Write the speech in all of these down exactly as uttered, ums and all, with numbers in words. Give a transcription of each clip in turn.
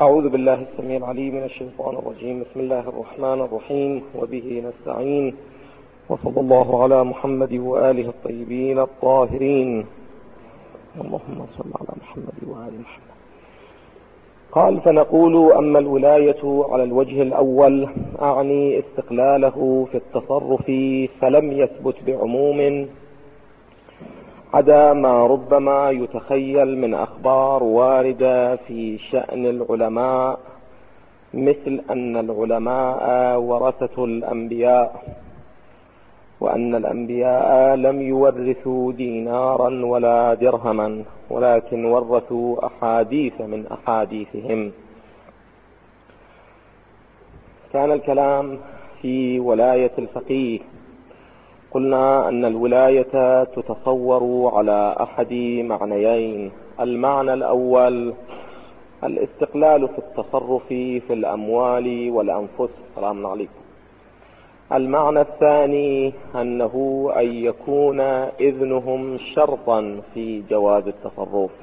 أعوذ بالله السميع العليم من الشيطان الرجيم. بسم الله الرحمن الرحيم، وبه نستعين، وصلى الله على محمد وآله الطيبين الطاهرين. اللهم صل على محمد وآل محمد. قال: فنقول: أما الولاية على الوجه الأول، أعني استقلاله في التصرف، فلم يثبت بعموم عدا ما ربما يتخيل من أخبار واردة في شأن العلماء، مثل أن العلماء ورثة الأنبياء، وأن الأنبياء لم يورثوا دينارا ولا درهما، ولكن ورثوا أحاديث من أحاديثهم. كان الكلام في ولاية الفقيه. قلنا أن الولاية تتصور على أحد معنيين: المعنى الأول الاستقلال في التصرف في الأموال والأنفس. السلام عليكم. المعنى الثاني أنه أن يكون إذنهم شرطا في جواز التصرف.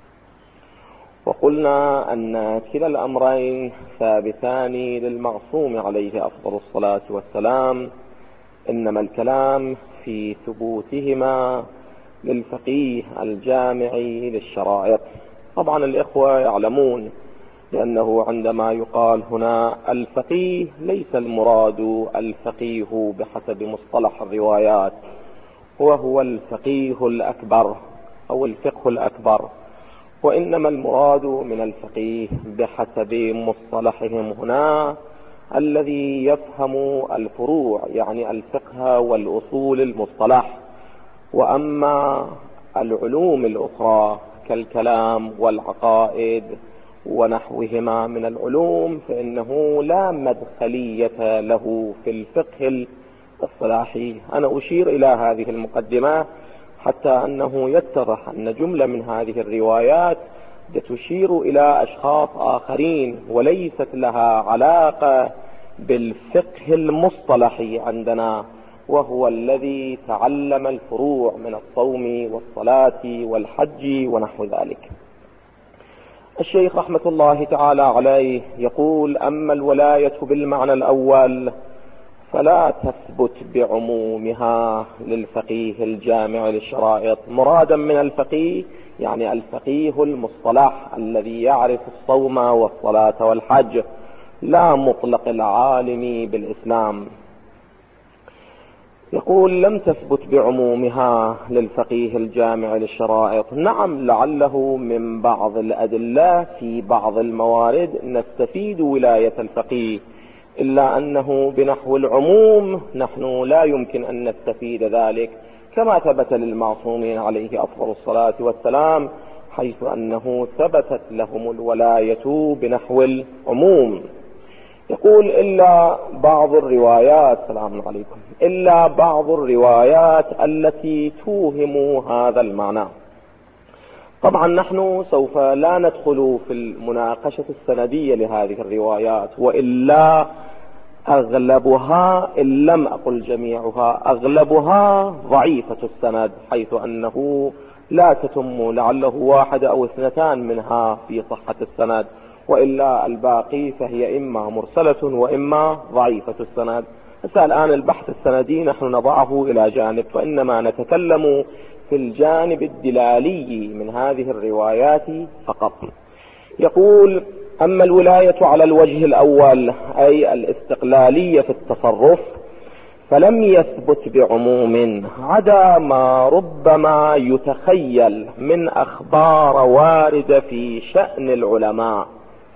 وقلنا أن كلا الأمرين ثابتان للمعصوم عليه أفضل الصلاة والسلام، إنما الكلام في ثبوتهما للفقيه الجامع للشرائط. طبعا الإخوة يعلمون لأنه عندما يقال هنا الفقيه ليس المراد الفقيه بحسب مصطلح الروايات، وهو الفقيه الأكبر أو الفقه الأكبر، وإنما المراد من الفقيه بحسب مصطلحهم هنا الذي يفهم الفروع، يعني الفقه والأصول المصطلح. وأما العلوم الأخرى كالكلام والعقائد ونحوهما من العلوم فإنه لا مدخلية له في الفقه الاصطلاحي. أنا أشير إلى هذه المقدمة حتى أنه يتضح أن جملة من هذه الروايات تشير إلى أشخاص آخرين وليست لها علاقة بالفقه المصطلحي عندنا، وهو الذي تعلم الفروع من الصوم والصلاة والحج ونحو ذلك. الشيخ رحمة الله تعالى عليه يقول: أما الولاية بالمعنى الأول فلا تثبت بعمومها للفقيه الجامع للشرائط. مرادا من الفقيه يعني الفقيه المصطلح الذي يعرف الصوم والصلاة والحج، لا مطلق العالم بالإسلام. يقول: لم تثبت بعمومها للفقيه الجامع للشرائط. نعم، لعله من بعض الأدلة في بعض الموارد نستفيد ولاية الفقيه، إلا أنه بنحو العموم نحن لا يمكن أن نستفيد ذلك، كما ثبت للمعصومين عليه أفضل الصلاة والسلام، حيث أنه ثبتت لهم الولاية بنحو العموم. يقول: إلا بعض الروايات، سلام عليكم، إلا بعض الروايات التي توهم هذا المعنى. طبعا نحن سوف لا ندخل في المناقشة السندية لهذه الروايات، وإلا أغلبها إن لم أقل جميعها أغلبها ضعيفة السند، حيث أنه لا تتم لعله واحد أو اثنتان منها في صحة السند، وإلا الباقي فهي إما مرسلة وإما ضعيفة السند. الآن البحث السندي نحن نضعه إلى جانب، وإنما نتكلم في الجانب الدلالي من هذه الروايات فقط. يقول: أما الولاية على الوجه الأول أي الاستقلالية في التصرف فلم يثبت بعموم عدا ما ربما يتخيل من أخبار واردة في شأن العلماء.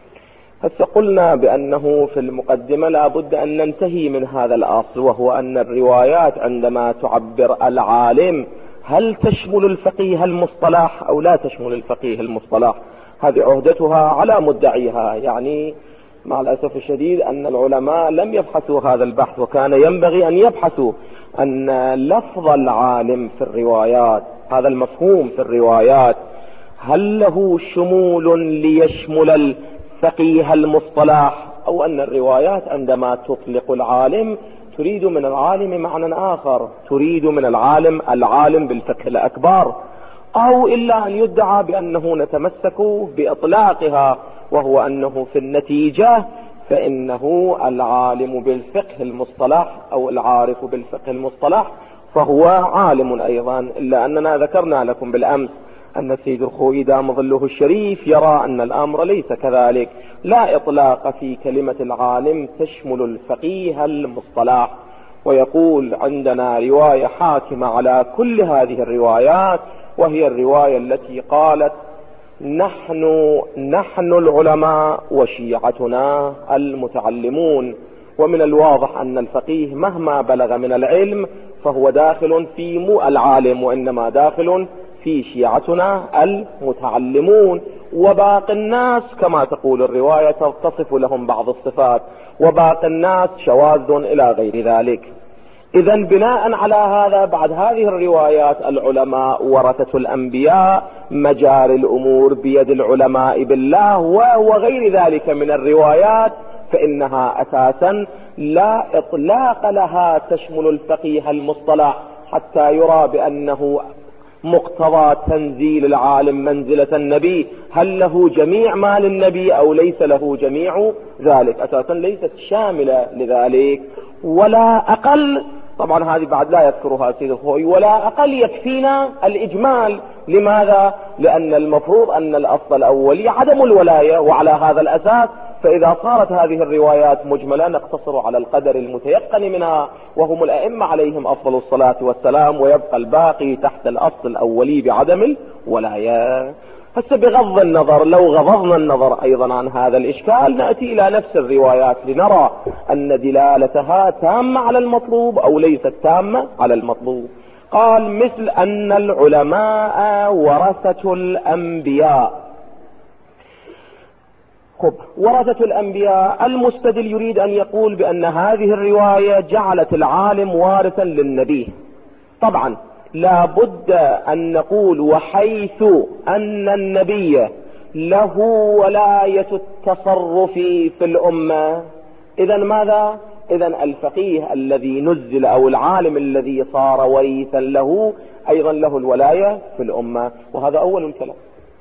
فقلنا بأنه في المقدمة لا بد أن ننتهي من هذا الأصل، وهو أن الروايات عندما تعبر العالم هل تشمل الفقيه المصطلح أو لا تشمل الفقيه المصطلح؟ هذه عهدتها على مدعيها. يعني مع الأسف الشديد أن العلماء لم يبحثوا هذا البحث، وكان ينبغي أن يبحثوا أن لفظ العالم في الروايات، هذا المفهوم في الروايات، هل له شمول ليشمل الفقيه المصطلح، أو أن الروايات عندما تطلق العالم تريد من العالم معنى آخر، تريد من العالم العالم بالفقه الأكبر، أو إلا أن يدعى بأنه نتمسك بإطلاقها وهو أنه في النتيجة فإنه العالم بالفقه المصطلح أو العارف بالفقه المصطلح فهو عالم أيضا، إلا أننا ذكرنا لكم بالأمس أن السيد الخوئي دام ظله الشريف يرى أن الأمر ليس كذلك، لا إطلاق في كلمة العالم تشمل الفقيه المصطلح، ويقول عندنا رواية حاكمة على كل هذه الروايات، وهي الرواية التي قالت نحن نحن العلماء وشيعتنا المتعلمون. ومن الواضح أن الفقيه مهما بلغ من العلم فهو داخل في مو العالم، وإنما داخل في شيعتنا المتعلمون، وباقي الناس كما تقول الرواية تصف لهم بعض الصفات، وباقي الناس شواذ إلى غير ذلك. إذا بناء على هذا بعد هذه الروايات العلماء ورثة الأنبياء، مجاري الأمور بيد العلماء بالله وغير ذلك من الروايات، فإنها أساسا لا إطلاق لها تشمل الفقيه المصطلح حتى يرى بأنه مقتضى تنزيل العالم منزلة النبي، هل له جميع ما للنبي أو ليس له جميع ذلك، أساسا ليست شاملة لذلك ولا أقل. طبعا هذه بعد لا يذكرها سيد الخوئي، ولا أقل يكفينا الإجمال. لماذا؟ لأن المفروض أن الأصل الأولي عدم الولاية، وعلى هذا الأساس فإذا صارت هذه الروايات مجملة نقتصر على القدر المتيقن منها، وهم الأئمة عليهم أفضل الصلاة والسلام، ويبقى الباقي تحت الأصل الأولي بعدم الولاية. هسه بغض النظر، لو غضضنا النظر أيضا عن هذا الإشكال نأتي إلى نفس الروايات لنرى أن دلالتها تامة على المطلوب أو ليست تامة على المطلوب. قال مثل أن العلماء ورثة الأنبياء. خب ورثة الأنبياء، المستدل يريد أن يقول بأن هذه الرواية جعلت العالم وارثا للنبي. طبعا لا بد أن نقول وحيث أن النبي له ولاية التصرف في الأمة، إذا ماذا؟ إذا الفقيه الذي نزل أو العالم الذي صار وريثا له أيضا له الولاية في الأمة، وهذا أول الكلام.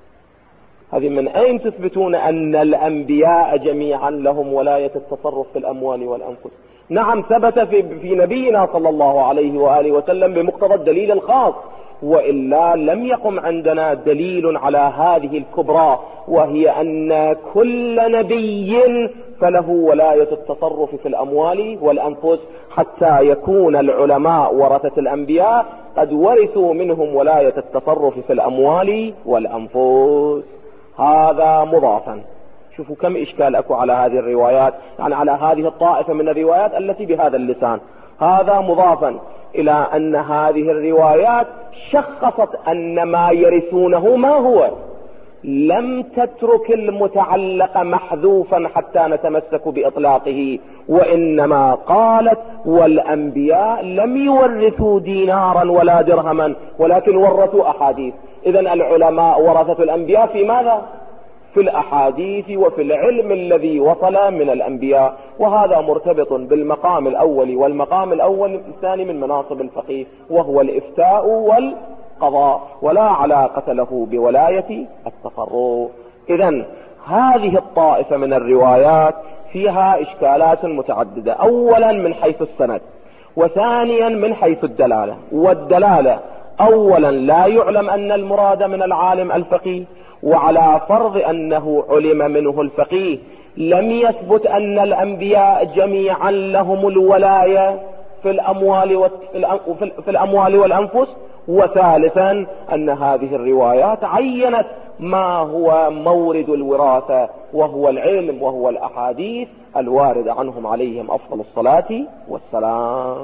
هذه من أين تثبتون أن الأنبياء جميعا لهم ولاية التصرف في الأموال والأنفس؟ نعم ثبت في, في نبينا صلى الله عليه وآله وسلم بمقتضى الدليل الخاص، وإلا لم يقم عندنا دليل على هذه الكبرى، وهي أن كل نبي فله ولاية التصرف في الأموال والأنفس، حتى يكون العلماء ورثة الأنبياء قد ورثوا منهم ولاية التصرف في الأموال والأنفس. هذا مضافا. شوفوا كم إشكال أكو على هذه الروايات، يعني على هذه الطائفة من الروايات التي بهذا اللسان. هذا مضافا إلى أن هذه الروايات شخصت أن ما يرثونه ما هو، لم تترك المتعلق محذوفا حتى نتمسك بإطلاقه، وإنما قالت والأنبياء لم يورثوا دينارا ولا درهما ولكن ورثوا أحاديث. إذن العلماء ورثة الأنبياء في ماذا؟ في الأحاديث وفي العلم الذي وصل من الأنبياء، وهذا مرتبط بالمقام الأول، والمقام الأول الثاني من مناصب الفقيه وهو الإفتاء والقضاء، ولا علاقة له بولاية التصرف. إذن هذه الطائفة من الروايات فيها إشكالات متعددة، أولا من حيث السند، وثانيا من حيث الدلالة. والدلالة أولا لا يعلم أن المراد من العالم الفقيه، وعلى فرض أنه علم منه الفقيه لم يثبت أن الأنبياء جميعا لهم الولاية في الأموال في الأموال والأنفس. وثالثا أن هذه الروايات عينت ما هو مورد الوراثة، وهو العلم وهو الأحاديث الواردة عنهم عليهم أفضل الصلاة والسلام.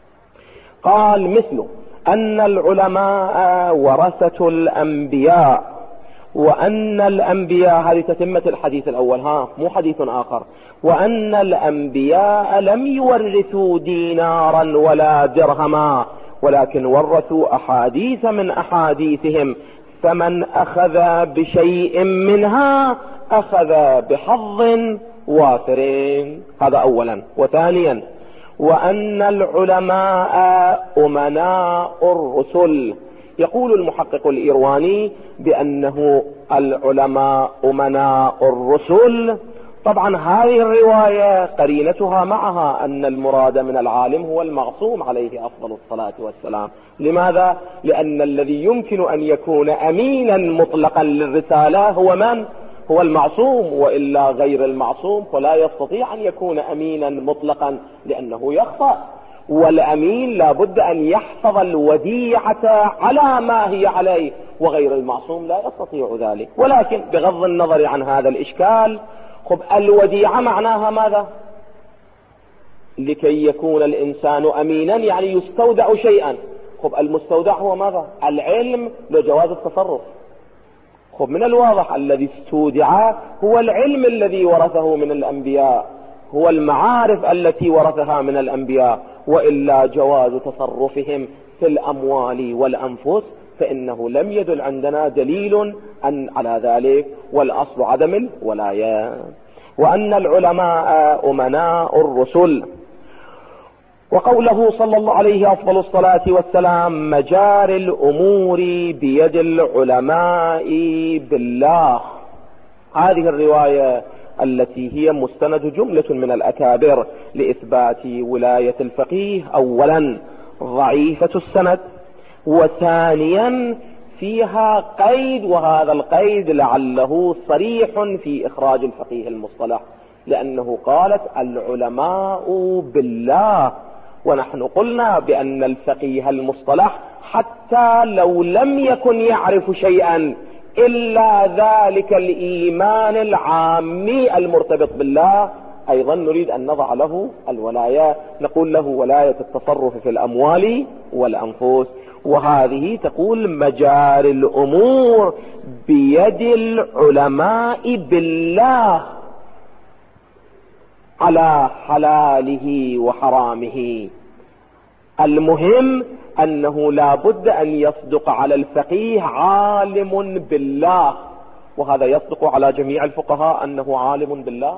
قال مثل أن العلماء ورثة الأنبياء، وأن الأنبياء، هذه تتمة الحديث الأول، ها مو حديث آخر، وأن الأنبياء لم يورثوا دينارا ولا درهما ولكن ورثوا أحاديث من أحاديثهم، فمن أخذ بشيء منها أخذ بحظ وافر. هذا أولا. وثانيا وأن العلماء أمناء الرسل، يقول المحقق الإيرواني بأنه العلماء أمناء الرسل. طبعا هذه الرواية قرينتها معها أن المراد من العالم هو المعصوم عليه أفضل الصلاة والسلام. لماذا؟ لأن الذي يمكن أن يكون أمينا مطلقا للرسالة هو من؟ هو المعصوم، وإلا غير المعصوم فلا يستطيع أن يكون أمينا مطلقا لأنه يخطأ، والأمين لا بد أن يحفظ الوديعة على ما هي عليه، وغير المعصوم لا يستطيع ذلك. ولكن بغض النظر عن هذا الإشكال، خب الوديعة معناها ماذا؟ لكي يكون الإنسان أمينا يعني يستودع شيئا. خب المستودع هو ماذا؟ العلم لجواز التصرف. خب من الواضح الذي استودع هو العلم الذي ورثه من الأنبياء، هو المعارف التي ورثها من الأنبياء، وإلا جواز تصرفهم في الأموال والأنفس فإنه لم يدل عندنا دليل أن على ذلك، والأصل عدم الولاية. وأن العلماء أمناء الرسل. وقوله صلى الله عليه أفضل الصلاة والسلام مجاري الأمور بيد العلماء بالله، هذه الرواية التي هي مستند جملة من الأكابر لإثبات ولاية الفقيه أولا ضعيفة السند، وثانيا فيها قيد، وهذا القيد لعله صريح في إخراج الفقيه المصطلح، لأنه قالت العلماء بالله، ونحن قلنا بأن الفقيه المصطلح حتى لو لم يكن يعرف شيئا إلا ذلك الإيمان العامي المرتبط بالله، أيضا نريد أن نضع له الولاية، نقول له ولاية التصرف في الأموال والأنفس. وهذه تقول مجاري الأمور بيد العلماء بالله على حلاله وحرامه. المهم أنه لا بد أن يصدق على الفقيه عالم بالله، وهذا يصدق على جميع الفقهاء أنه عالم بالله.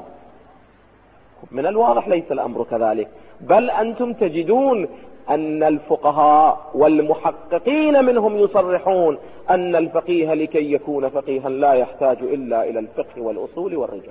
من الواضح ليس الأمر كذلك، بل أنتم تجدون أن الفقهاء والمحققين منهم يصرحون أن الفقيه لكي يكون فقيها لا يحتاج إلا إلى الفقه والأصول والرجال،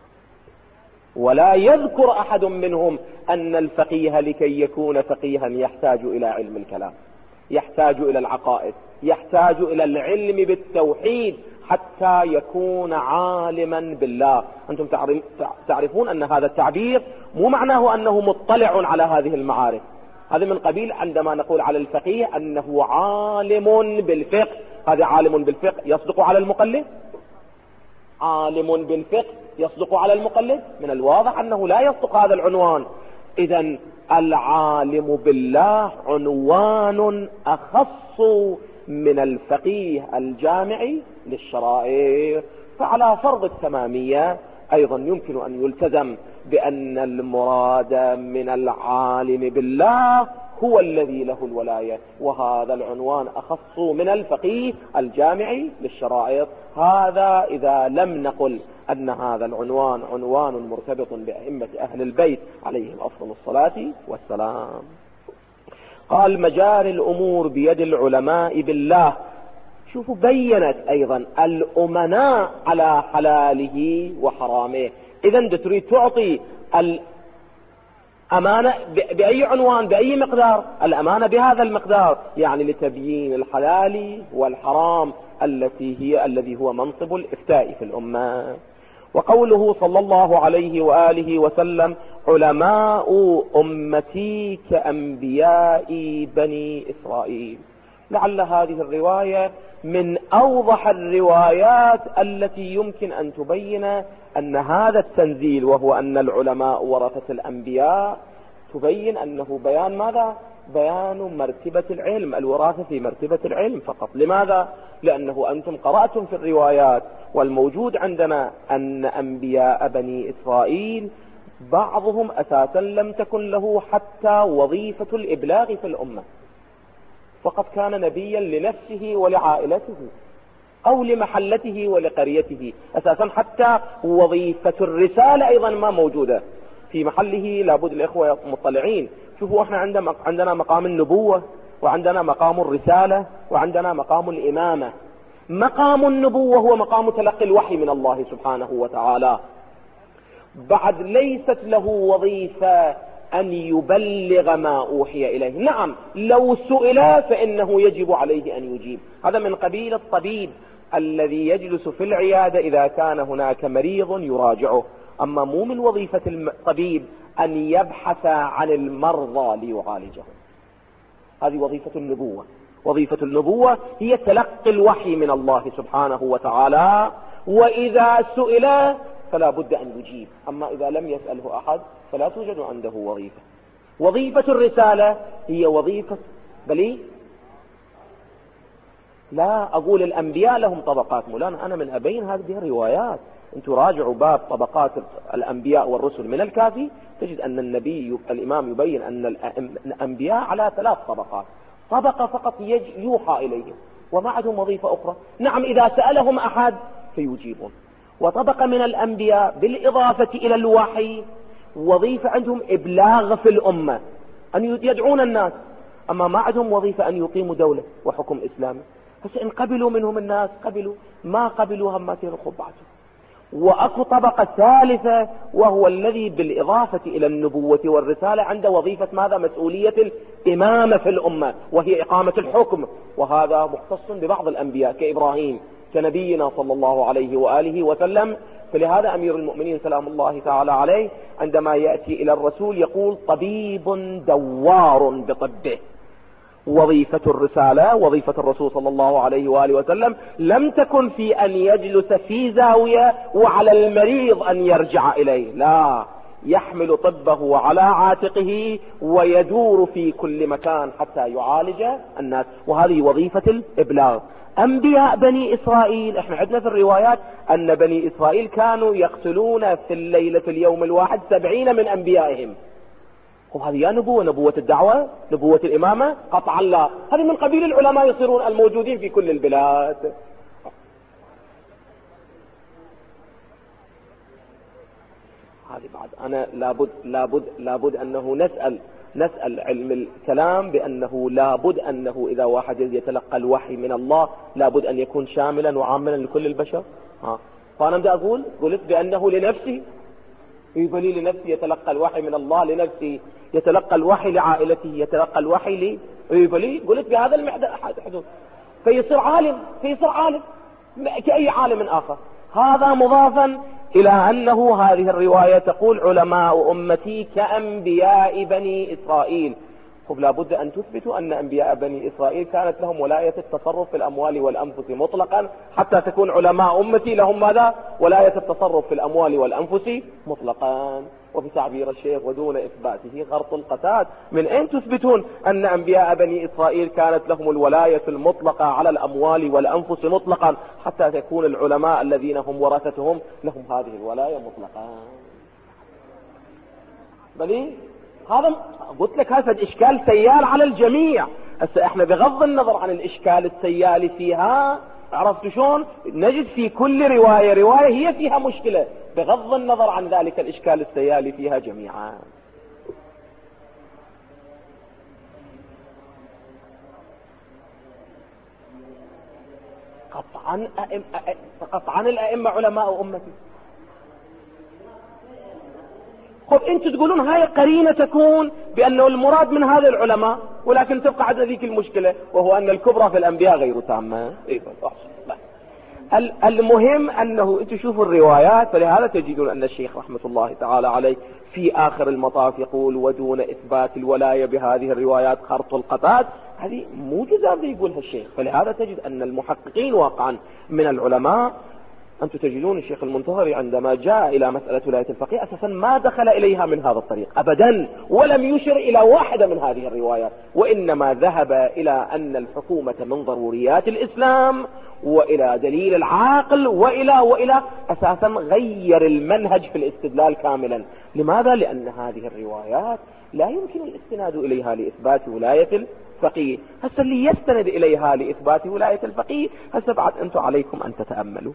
ولا يذكر أحد منهم أن الفقيه لكي يكون فقيها يحتاج إلى علم الكلام، يحتاج إلى العقائد، يحتاج إلى العلم بالتوحيد حتى يكون عالما بالله. أنتم تعرفون أن هذا التعبير مو معناه أنه مطلع على هذه المعارف، هذا من قبيل عندما نقول على الفقيه أنه عالم بالفقه، هذا عالم بالفقه يصدق على المقلد؟ عالم بالفقه يصدق على المقلد؟ من الواضح أنه لا يصدق هذا العنوان. إذن العالم بالله عنوان أخص من الفقيه الجامعي للشرائع، فعلى فرض التمامية أيضا يمكن أن يلتزم بأن المراد من العالم بالله هو الذي له الولاية، وهذا العنوان أخص من الفقيه الجامعي للشرائع. هذا إذا لم نقل أن هذا العنوان عنوان مرتبط بأئمة أهل البيت عليهم أفضل الصلاة والسلام. قال مجاري الأمور بيد العلماء بالله. شوفوا بينت أيضا الأمناء على حلاله وحرامه. إذن تريد تعطي الأمانة بأي عنوان بأي مقدار؟ الأمانة بهذا المقدار، يعني لتبيين الحلال والحرام التي هي الذي هو منصب الإفتاء في الأمة. وقوله صلى الله عليه وآله وسلم علماء أمتي كأنبياء بني إسرائيل، لعل هذه الرواية من أوضح الروايات التي يمكن أن تبين أن هذا التنزيل، وهو أن العلماء ورثة الأنبياء، تبين أنه بيان ماذا؟ بيان مرتبة العلم، الوراثة في مرتبة العلم فقط. لماذا؟ لأنه أنتم قرأتم في الروايات، والموجود عندنا أن أنبياء بني إسرائيل بعضهم أساسا لم تكن له حتى وظيفة الإبلاغ في الأمة، فقد كان نبيا لنفسه ولعائلته أو لمحلته ولقريته، أساسا حتى وظيفة الرسالة أيضا ما موجودة في محله. لابد الإخوة مطلعين، شوفوا احنا عندنا عندنا مقام النبوة وعندنا مقام الرسالة، وعندنا مقام الإمامة. مقام النبوة هو مقام تلقي الوحي من الله سبحانه وتعالى، بعد ليست له وظيفة أن يبلغ ما أوحي إليه. نعم لو سئل فإنه يجب عليه أن يجيب، هذا من قبيل الطبيب الذي يجلس في العيادة إذا كان هناك مريض يراجعه، أما مو من وظيفة الطبيب أن يبحث عن المرضى ليعالجهم. هذه وظيفة النبوة. وظيفة النبوة هي تلقي الوحي من الله سبحانه وتعالى، وإذا سئل فلا بد أن يجيب، أما إذا لم يسأله أحد فلا توجد عنده وظيفة. وظيفة الرسالة هي وظيفة بلي لا أقول الأنبياء لهم طبقات، مولانا أنا من أبين هذه الروايات. أنتم راجعوا باب طبقات الأنبياء والرسل من الكافي، تجد أن النبي الإمام يبين أن الأنبياء على ثلاث طبقات، طبقة فقط يوحى إليهم وما عندهم وظيفة أخرى. نعم إذا سألهم أحد فيجيبون. وطبقة من الأنبياء بالإضافة إلى الوحي وظيفة عندهم إبلاغ في الأمة، أن يدعون الناس، أما ما عندهم وظيفة أن يقيموا دولة وحكم إسلامي. بس إن قبلوا منهم الناس قبلوا، ما قبلوا هم ما تنخوا بعضهم. وأكو طبقة ثالثة وهو الذي بالإضافة إلى النبوة والرسالة عنده وظيفة ماذا؟ مسؤولية الإمامة في الأمة، وهي إقامة الحكم، وهذا مختص ببعض الأنبياء كإبراهيم كنبينا صلى الله عليه وآله وسلم. فلهذا أمير المؤمنين سلام الله تعالى عليه عندما يأتي إلى الرسول يقول طبيب دوار بطبه. وظيفة الرسالة وظيفة الرسول صلى الله عليه وآله وسلم لم تكن في أن يجلس في زاوية وعلى المريض أن يرجع إليه، لا، يحمل طبه على عاتقه ويدور في كل مكان حتى يعالج الناس، وهذه وظيفة الإبلاغ. أنبياء بني إسرائيل، احنا عندنا في الروايات أن بني إسرائيل كانوا يقتلون في الليلة في اليوم الواحد سبعين من أنبيائهم. وهذه يا نبوة، نبوة الدعوة، نبوة الإمامة؟ قطعا لا. هذه من قبيل العلماء يصيرون الموجودين في كل البلاد. هذه بعد أنا لابد لابد لابد أنه نسأل نسأل علم الكلام بأنه لابد أنه إذا واحد يتلقى الوحي من الله لابد أن يكون شاملا وعاملا لكل البشر. ها فأنا بدي أقول قلت بأنه لنفسي، يبلي لنفسي يتلقى الوحي من الله، لنفسي يتلقى الوحي لعائلته، يتلقى الوحي لي، يبلي قلت بهذا الحدود فيصير عالم فيصير عالم كأي عالم آخر. هذا مضافا إلى أنه هذه الرواية تقول علماء أمتي كأنبياء بني إسرائيل. خب لابد أن تثبتوا أن أنبياء بني إسرائيل كانت لهم ولاية التصرف في الأموال والأنفس مطلقا، حتى تكون علماء أمتي لهم ماذا؟ ولاية التصرف في الأموال والأنفس مطلقا. وفي تعبير الشيخ ودون إثباته غرط القتاد، من أين تثبتون أن أنبياء بني إسرائيل كانت لهم الولاية المطلقة على الأموال والأنفس مطلقا حتى تكون العلماء الذين هم ورثتهم لهم هذه الولاية مطلقا؟ بلي هذا قلت لك هذا إشكال سيال على الجميع. هسه احنا بغض النظر عن الإشكال السيال فيها، عرفت شلون؟ نجد في كل رواية رواية هي فيها مشكلة بغض النظر عن ذلك الإشكال السيال فيها جميعا. قطعا أئم قطعا الأئمة علماء أمتي. خب انتوا تقولون هاي قرينة تكون بأنه المراد من هذا العلماء، ولكن تبقى عندنا ذيك المشكلة وهو أن الكبرى في الأنبياء غير تامة. المهم أنه انتوا شوفوا الروايات، فلهذا تجدون أن الشيخ رحمة الله تعالى عليه في آخر المطاف يقول ودون إثبات الولاية بهذه الروايات خرط القتاد. هذه مو جزام يقولها الشيخ، فلهذا تجد أن المحققين واقعا من العلماء، أنتم تجدون الشيخ المنتظري عندما جاء إلى مسألة ولاية الفقيه أساسا ما دخل إليها من هذا الطريق أبدا، ولم يشر إلى واحدة من هذه الروايات، وإنما ذهب إلى أن الحكومة من ضروريات الإسلام وإلى دليل العاقل وإلى وإلى أساسا غير المنهج في الاستدلال كاملا. لماذا؟ لأن هذه الروايات لا يمكن الاستناد إليها لإثبات ولاية الفقيه. هسه اللي يستند إليها لإثبات ولاية الفقيه هسه بعد أنتم عليكم أن تتأملوا.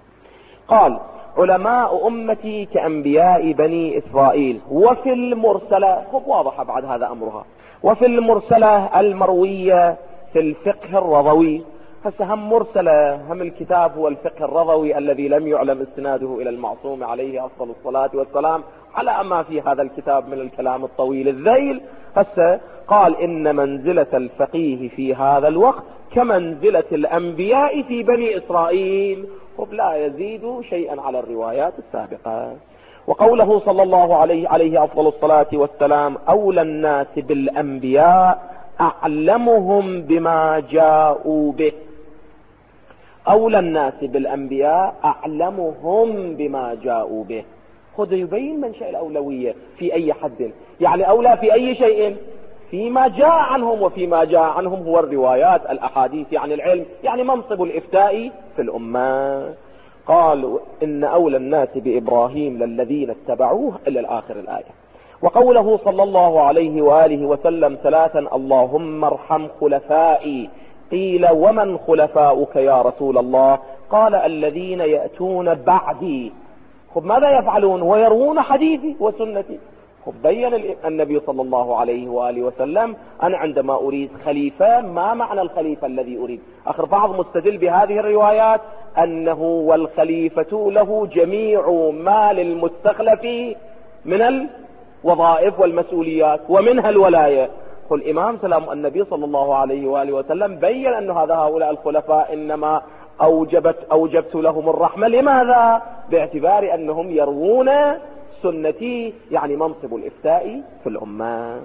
علماء أمتي كأنبياء بني إسرائيل. وفي المرسلة، خب واضحة بعد هذا أمرها، وفي المرسلة المروية في الفقه الرضوي. هسه هم مرسلة، هم الكتاب هو الفقه الرضوي الذي لم يعلم استناده إلى المعصوم عليه أفضل الصلاة والسلام، على ما في هذا الكتاب من الكلام الطويل الذيل. هسه قال إن منزلة الفقيه في هذا الوقت كمنزلة الأنبياء في بني إسرائيل، ولا يزيد شيئا على الروايات السابقة. وقوله صلى الله عليه عليه أفضل الصلاة والسلام أولى الناس بالأنبياء أعلمهم بما جاءوا به. أولى الناس بالأنبياء أعلمهم بما جاءوا به. خذ يبين منشأ الأولوية في أي حد، يعني أولى في أي شيء؟ فيما جاء عنهم، وفيما جاء عنهم هو الروايات الأحاديث، يعني العلم، يعني منصب الإفتاء في الأمة. قال إن أولى الناس بإبراهيم للذين اتبعوه إلى الآخر الآية. وقوله صلى الله عليه وآله وسلم ثلاثا اللهم ارحم خلفائي، قيل ومن خلفاؤك يا رسول الله؟ قال الذين يأتون بعدي. خب ماذا يفعلون؟ ويروون حديثي وسنتي. خب بين النبي صلى الله عليه وآله وسلم أنا عندما أريد خليفة ما معنى الخليفة الذي أريد؟ آخر بعض مستدل بهذه الروايات أنه والخليفة له جميع ما للمستخلف من الوظائف والمسؤوليات ومنها الولاية. والإمام سلام النبي صلى الله عليه وآله وسلم بين أن هذا هؤلاء الخلفاء إنما أوجبت أوجبت لهم الرحمة. لماذا؟ باعتبار أنهم يروون سنتي، يعني منصب الإفتاء في الأمة.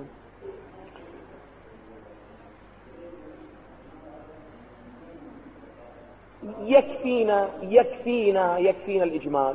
يكفينا يكفينا يكفينا الإجمال.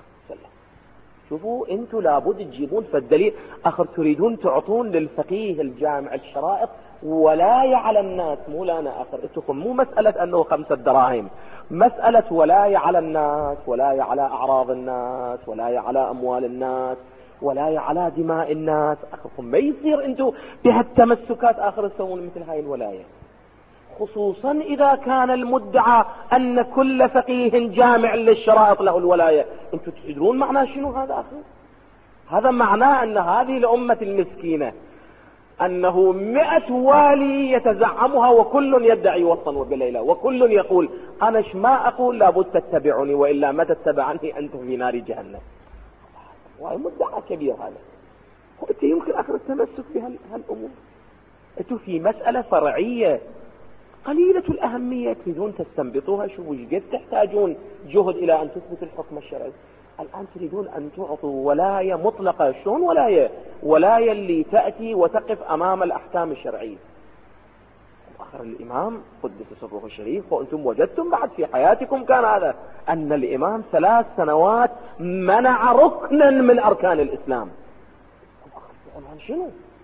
شوفوا انتوا لابد تجيبون فالدليل. اخر تريدون تعطون للفقيه الجامع الشرائط ولاية على الناس، مو لنا اخر. انتوا مو مسألة انه خمسة دراهم، مسألة ولاية على الناس، ولاية على اعراض الناس، ولاية على اموال الناس، ولاية على دماء الناس. اخركم ما يصير انتوا بهالتمسكات اخر تسوون مثل هاي الولاية، خصوصا إذا كان المدعى أن كل فقيه جامع للشرائط له الولاية. أنتم تدرون معناه شنو هذا أخي؟ هذا معناه أن هذه الأمة المسكينة أنه مئة والي يتزعمها وكل يدعي وطن وبليلة، وكل يقول أنا ما أقول لابد تتبعني، وإلا ما تتبعني أنتم في نار جهنم. وهي مدعى كبير هذا. وأنت يمكن آخر التمسك بهالأمور. أنتم في مسألة فرعية قليلة الأهمية تريدون تستنبطوها. شوفوا قد تحتاجون جهد إلى أن تثبت الحكم الشرعي. الآن تريدون أن تعطوا ولاية مطلقة. شلون ولاية؟ ولاية اللي تأتي وتقف أمام الأحكام الشرعية. آخر الإمام قدس سره الشريف، وأنتم وجدتم بعد في حياتكم كان هذا، أن الإمام ثلاث سنوات منع ركنا من أركان الإسلام. عنوان شنو؟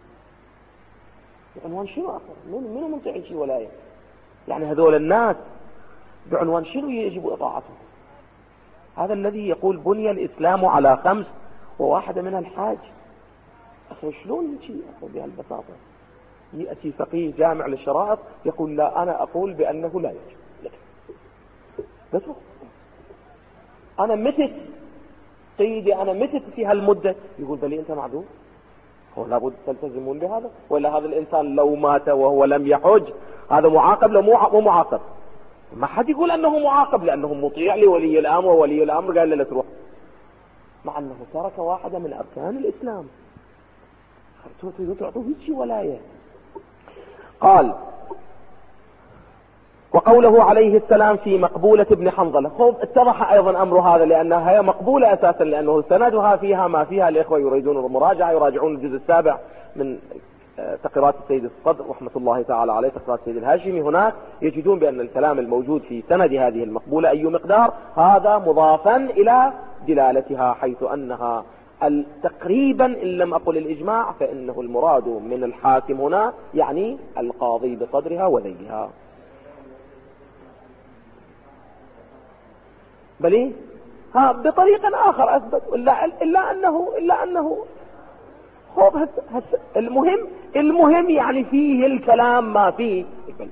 عنوان شنو آخر؟ منو منطعين شي ولاية؟ يعني هذول الناس بعنوان شنو يجب إطاعتهم؟ هذا الذي يقول بني الإسلام على خمس وواحدة منها الحاج. أخي شلون يجي بهالبساطة؟ يأتي فقيه جامع للشرائط يقول لا أنا أقول بأنه لا يجب. بس أنا متت سيدي، أنا متت في هالمدة. يقول بلي أنت معذور، هو لابد تلتزمون بهذا، ولا هذا الإنسان لو مات وهو لم يحج هذا معاقب لو مو معاقب؟ ما حد يقول أنه معاقب لأنه مطيع لولي الأمر، وولي الأمر قال له لا تروح، مع أنه ترك واحدة من أركان الإسلام. تعطوه هيك ولاية. قال وقوله عليه السلام في مقبولة ابن حنظلة. خب اتضح أيضا أمر هذا، لأنها هي مقبولة أساسا، لأنه سندها فيها ما فيها. الإخوة يريدون المراجعة يراجعون الجزء السابع من تقريرات السيد الصدر رحمة الله تعالى عليه، تقريرات السيد الهاشمي. هناك يجدون بأن الكلام الموجود في سند هذه المقبولة أي مقدار هذا مضافا إلى دلالتها، حيث أنها تقريبا إن لم أقل الإجماع فإنه المراد من الحاكم هنا يعني القاضي بصدرها وذيلها. بلي ها بطريق آخر أثبت، إلا, إلا أنه إلا أنه خوف هس هس المهم المهم يعني فيه الكلام ما فيه.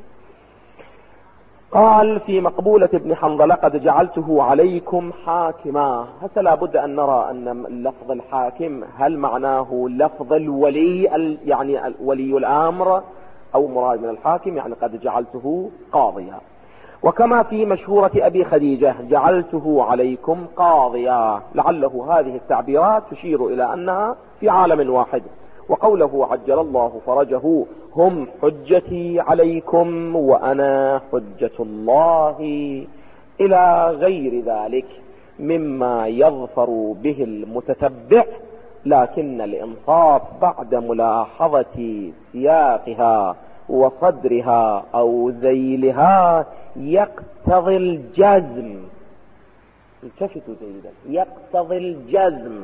قال في مقبولة ابن حنظلة قد جعلته عليكم حاكما. هسه لابد أن نرى أن لفظ الحاكم هل معناه لفظ الولي يعني ولي الأمر، أو مراد من الحاكم يعني قد جعلته قاضيا. وكما في مشهورة أبي خديجة جعلته عليكم قاضيا، لعله هذه التعبيرات تشير إلى أنها في عالم واحد. وقوله عجل الله فرجه هم حجتي عليكم وأنا حجة الله إلى غير ذلك مما يظفر به المتتبع، لكن الإنصاف بعد ملاحظة سياقها وصدرها أو ذيلها يقتضي الجزم. التفتوا جيدا، يقتضي الجزم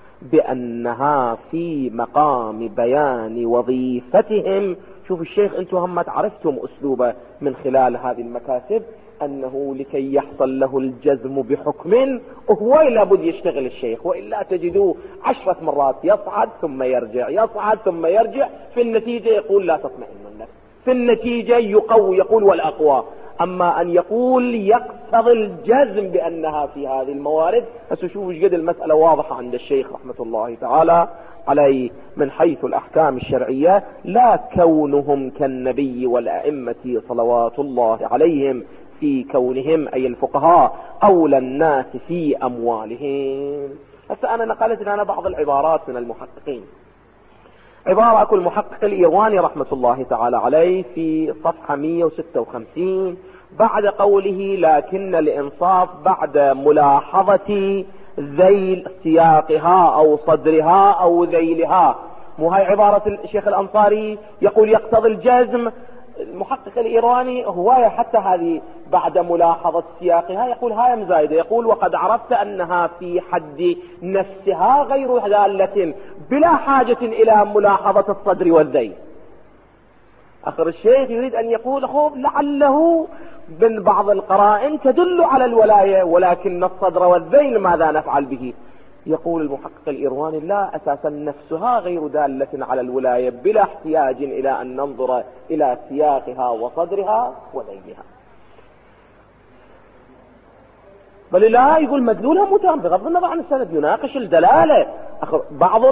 بأنها في مقام بيان وظيفتهم. شوف الشيخ، انتم هم عرفتم أسلوبه من خلال هذه المكاسب، أنه لكي يحصل له الجزم بحكم هو لابد يشتغل الشيخ، وإلا تجدوه عشرة مرات يصعد ثم يرجع، يصعد ثم يرجع، في النتيجة يقول لا تطمئن النفس، في النتيجة يقوي، يقول والأقوى. أما أن يقول يقتضي الجزم بأنها في هذه الموارد، فسشوفوا قد المسألة واضحة عند الشيخ رحمة الله تعالى عليه من حيث الأحكام الشرعية، لا كونهم كالنبي والأئمة صلوات الله عليهم في كونهم أي الفقهاء أولى الناس في أموالهم. هسه أنا نقلت لنا بعض العبارات من المحققين. عبارة أكو المحقق الإيراني رحمة الله تعالى عليه في صفحة مئة وستة وخمسين بعد قوله لكن الإنصاف بعد ملاحظة ذيل سياقها أو صدرها أو ذيلها. مو هاي عبارة الشيخ الأنصاري يقول يقتضي الجزم؟ المحقق الإيراني هو حتى هذه بعد ملاحظة سياقها يقول هاي مزايدة، يقول وقد عرفت أنها في حد نفسها غير دالة بلا حاجة إلى ملاحظة الصدر والذيل. آخر الشيخ يريد أن يقول خب لعله من بعض القرائن تدل على الولاية، ولكن الصدر والذيل ماذا نفعل به؟ يقول المحقق الإيراني لا، أساسا نفسها غير دالة على الولاية بلا احتياج إلى أن ننظر إلى سياقها وصدرها وذيلها. بل لا، يقول مدلولها متهم بغض النظر عن السند، يناقش الدلالة. بعض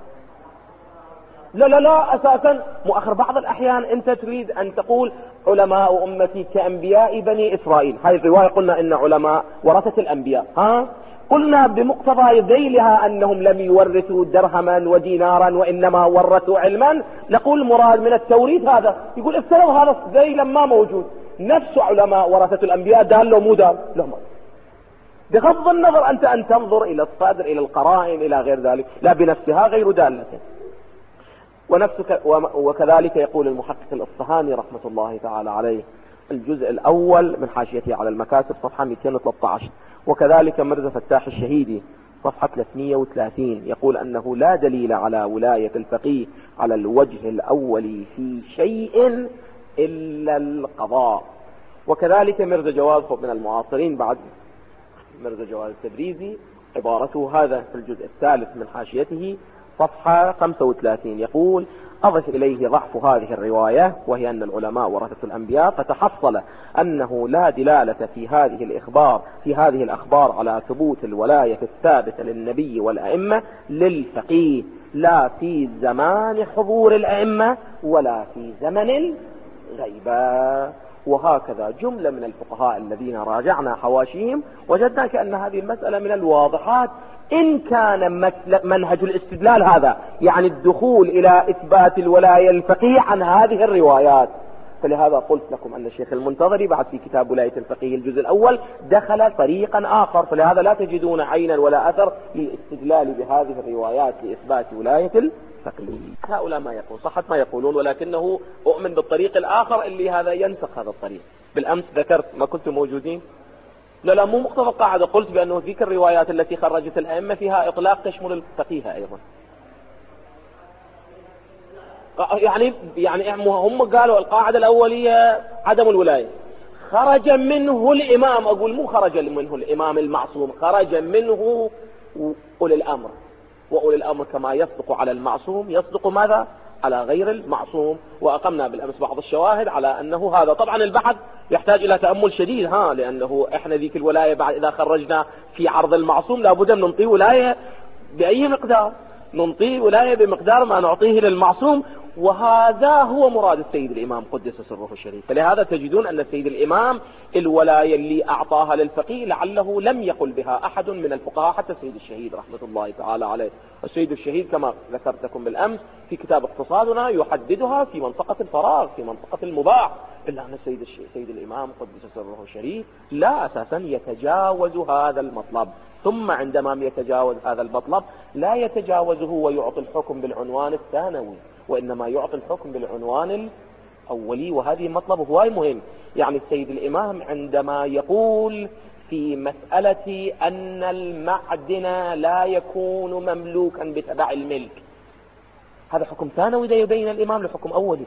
لا لا لا أساسا مؤخر بعض الأحيان أنت تريد أن تقول علماء أمتي كأنبياء بني إسرائيل، هاي الرواية قلنا إن علماء ورثة الأنبياء، ها قلنا بمقتضى ذيلها أنهم لم يورثوا درهما ودينارا وإنما ورثوا علما، نقول مراد من التوريث هذا. يقول افترض هذا ذيلا ما موجود، نفس علماء ورثة الأنبياء دال له مو دال له، بغض النظر أنت أن تنظر إلى الصدر إلى القرائن إلى غير ذلك، لا بنفسها غير دالة. ونفسك وكذلك يقول المحقق الأصفهاني رحمة الله تعالى عليه الجزء الأول من حاشيته على المكاسب صفحة مئتين وثلاثة عشر، وكذلك مرزا فتاح الشهيدي صفحة ثلاثمئة وثلاثين يقول أنه لا دليل على ولاية الفقيه على الوجه الأول في شيء إلا القضاء. وكذلك مرزا جواد من المعاصرين بعد مرزا جواد التبريزي عبارته هذا في الجزء الثالث من حاشيته صفحة خمسة وثلاثين يقول أضف إليه ضعف هذه الرواية وهي أن العلماء ورثة الأنبياء، فتحصل أنه لا دلالة في هذه الإخبار في هذه الأخبار على ثبوت الولاية الثابتة للنبي والأئمة للفقيه، لا في زمان حضور الأئمة ولا في زمن الغيبة. وهكذا جملة من الفقهاء الذين راجعنا حواشيهم وجدنا كأن هذه المسألة من الواضحات، إن كان منهج الاستدلال هذا يعني الدخول إلى إثبات الولاية الفقيه عن هذه الروايات. فلهذا قلت لكم أن الشيخ المنتظري بعد في كتاب ولاية الفقيه الجزء الأول دخل طريقا آخر، فلهذا لا تجدون عينا ولا أثر للاستدلال بهذه الروايات لإثبات ولاية الفقيه. هؤلاء ما يقول صحت ما يقولون، ولكنه أؤمن بالطريق الآخر اللي هذا ينسخ هذا الطريق. بالأمس ذكرت ما كنتم موجودين، لا لا مو مقتضى القاعدة، قلت بأنه ذيك الروايات التي خرجت الأئمة فيها إطلاق تشمل الفقيه أيضا. يعني يعني هم قالوا القاعدة الأولية عدم الولاية، خرج منه الإمام، أقول مو خرج منه الإمام المعصوم، خرج منه أولي الأمر، وأولي الأمر كما يصدق على المعصوم يصدق ماذا؟ على غير المعصوم. وأقمنا بالأمس بعض الشواهد على أنه هذا. طبعا البحث يحتاج إلى تأمل شديد، ها لأنه إحنا ذيك الولاية بعد إذا خرجنا في عرض المعصوم لابد أن ننطي ولاية بأي مقدار، ننطي ولاية بمقدار ما نعطيه للمعصوم. وهذا هو مراد السيد الإمام قدس سره الشريف. فلهذا تجدون أن السيد الإمام الولاية اللي أعطاها للفقيه لعله لم يقل بها أحد من الفقهاء، حتى السيد الشهيد رحمة الله تعالى عليه. السيد الشهيد كما ذكرت لكم بالأمس في كتاب اقتصادنا يحددها في منطقة الفراغ، في منطقة المباح، إلا أن السيد, السيد الإمام قدس سره الشريف لا أساسا يتجاوز هذا المطلب. ثم عندما يتجاوز هذا المطلب لا يتجاوزه ويعطي الحكم بالعنوان الثانوي، وإنما يعطي الحكم بالعنوان الأولي. وهذه مطلب هو مهم. يعني السيد الإمام عندما يقول في مسألة أن المعدن لا يكون مملوكا بتبع الملك، هذا حكم ثانوي ده يبين الإمام لحكم أولي،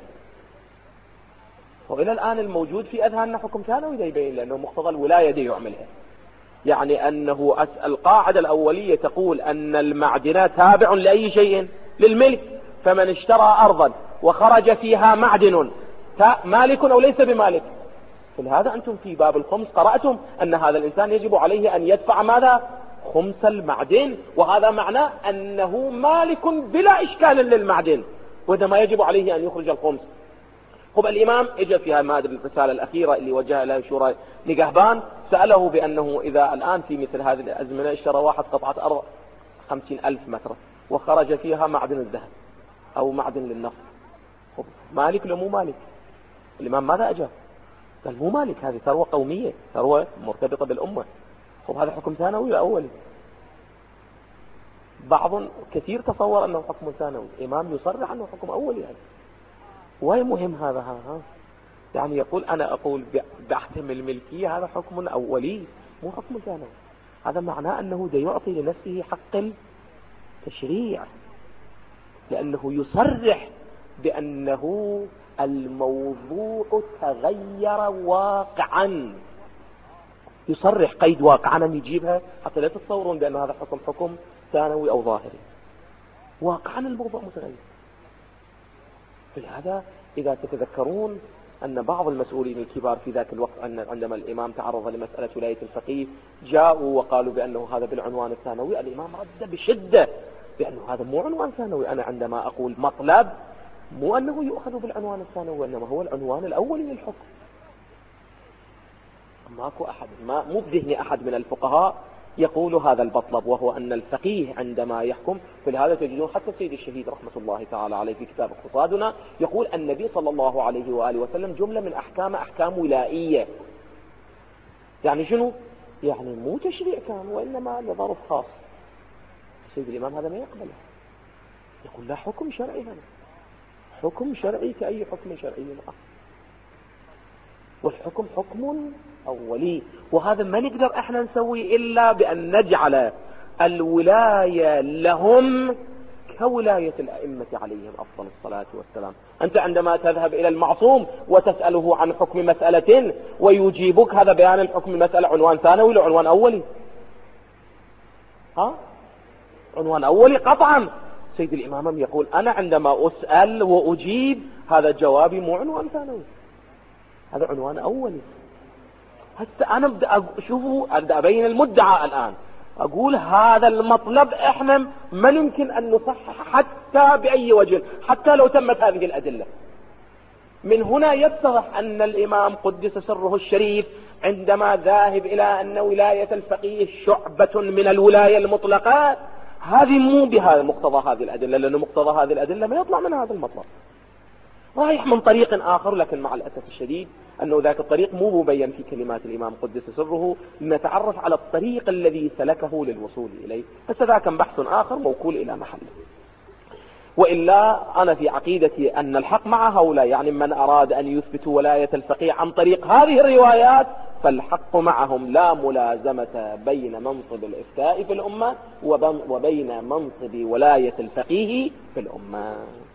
وإلى الآن الموجود في أذهاننا حكم ثانوي ده يبين، لأنه مقتضى الولاية دي يعملها. يعني أنه القاعدة الأولية تقول أن المعدن تابع لأي شيء؟ للملك. فمن اشترى أرضا وخرج فيها معدن مالك أو ليس بمالك؟ فلهذا أنتم في باب الخمس قرأتم أن هذا الإنسان يجب عليه أن يدفع ماذا؟ خمس المعدن، وهذا معناه أنه مالك بلا إشكال للمعدن، وإذا ما يجب عليه أن يخرج الخمس. خب الإمام اجى في هذه الرسالة الأخيرة اللي وجهها إلى شورى نقهبان، سأله بأنه إذا الآن في مثل هذه الأزمنة اشترى واحد قطعة أرض خمسين ألف متر وخرج فيها معدن الذهب أو معدن للنفط، خب مالك لو مو مالك؟ الإمام ماذا أجاب؟ قال مو مالك، هذه ثروة قومية، ثروة مرتبطة بالأمة. خب هذا حكم ثانوي أولي. بعض كثير تصور أنه حكم ثانوي، الإمام يصرح أنه حكم أولي. يعني وهي مهم هذا ها, ها يعني يقول أنا أقول بأحتم الملكية، هذا حكم أولي مو حكم ثانوي. هذا معناه أنه دا يعطي لنفسه حق التشريع، لأنه يصرح بأنه الموضوع تغير واقعا، يصرح قيد واقعا يجيبها حتى لا تتصورون بأن هذا حكم حكم ثانوي أو ظاهري، واقعا الموضوع متغير. فلهذا إذا تتذكرون أن بعض المسؤولين الكبار في ذاك الوقت أن عندما الإمام تعرض لمسألة ولاية الفقيه جاءوا وقالوا بأنه هذا بالعنوان الثانوي، الإمام رد بشدة بأنه هذا مو عنوان ثانوي. أنا عندما أقول مطلب مو أنه يؤخذ بالعنوان الثانوي، وإنما هو العنوان الأولي للحكم. ماكو أحد، ما مو بذهن أحد من الفقهاء يقول هذا المطلب، وهو أن الفقيه عندما يحكم. فلهذا تجدون حتى السيد الشهيد رحمة الله تعالى عليه في كتاب اقتصادنا يقول النبي صلى الله عليه وآله وسلم جملة من أحكام أحكام ولائية. يعني شنو؟ يعني مو تشريع كان، وإنما لظرف خاص. السيد الإمام هذا ما يقبله، يقول لا حكم شرعي، هذا حكم شرعي كأي حكم شرعي آخر، والحكم حكم أولي. وهذا ما نقدر احنا نسوي إلا بأن نجعل الولاية لهم كولاية الأئمة عليهم أفضل الصلاة والسلام. أنت عندما تذهب إلى المعصوم وتسأله عن حكم مسألة ويجيبك، هذا بيان الحكم مسألة عنوان ثانوي لو عنوان أولي؟ ها؟ عنوان أولي قطعا. سيد الإمام يقول أنا عندما أسأل وأجيب هذا جوابي مو عنوان ثانوي، هذا عنوان أولي. حتى أنا بدأ أشوفه، أبدأ أبين المدعى الآن، أقول هذا المطلب إحنا ما يمكن أن نصحح حتى بأي وجه، حتى لو تمت هذه الأدلة. من هنا يتضح أن الإمام قدس سره الشريف عندما ذاهب إلى أن ولاية الفقيه شعبة من الولاية المطلقة، هذه مو بهذا مقتضى هذه الأدلة، لأنه مقتضى هذه الأدلة ما يطلع من هذا المطلب، رايح من طريق آخر. لكن مع الأسف الشديد أنه ذاك الطريق مو مبين في كلمات الإمام قدس سره، لنتعرف على الطريق الذي سلكه للوصول إليه، بس ذاك بحث آخر موكول إلى محله. وإلا أنا في عقيدتي أن الحق مع هؤلاء، يعني من أراد أن يثبت ولاية الفقيه عن طريق هذه الروايات فالحق معهم، لا ملازمة بين منصب الإفتاء في الأمة وبين منصب ولاية الفقيه في الأمة.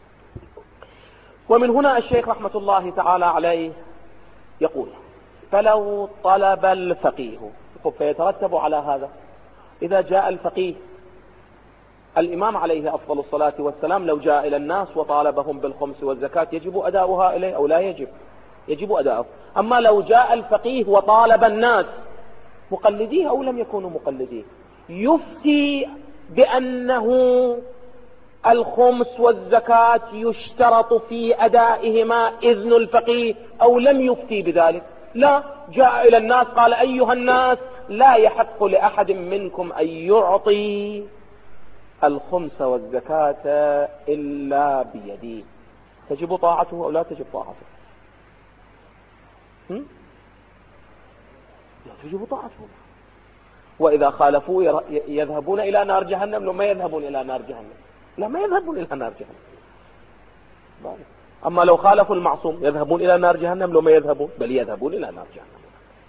ومن هنا الشيخ رحمة الله تعالى عليه يقول فلو طلب الفقيه، فيترتب على هذا إذا جاء الفقيه، الإمام عليه أفضل الصلاة والسلام لو جاء إلى الناس وطالبهم بالخمس والزكاة يجب أداؤها إليه أو لا يجب؟ يجب أداؤه. أما لو جاء الفقيه وطالب الناس مقلديه أو لم يكونوا مقلديه، يفتي بأنه الخمس والزكاة يشترط في أدائهما إذن الفقيه أو لم يفتي بذلك؟ لا، جاء إلى الناس قال أيها الناس لا يحق لأحد منكم أن يعطي الخمس والزكاة إلا بيديه. تجب طاعته أو لا تجب طاعته؟ هم؟ لا تجب طاعته. وإذا خالفوا يذهبون إلى نار جهنم لو ما يذهبون إلى نار جهنم؟ لا، ما يذهبون إلى نار جهنم. أما لو خالفوا المعصوم يذهبون إلى نار جهنم لو ما يذهبون؟ بل يذهبون إلى نار جهنم.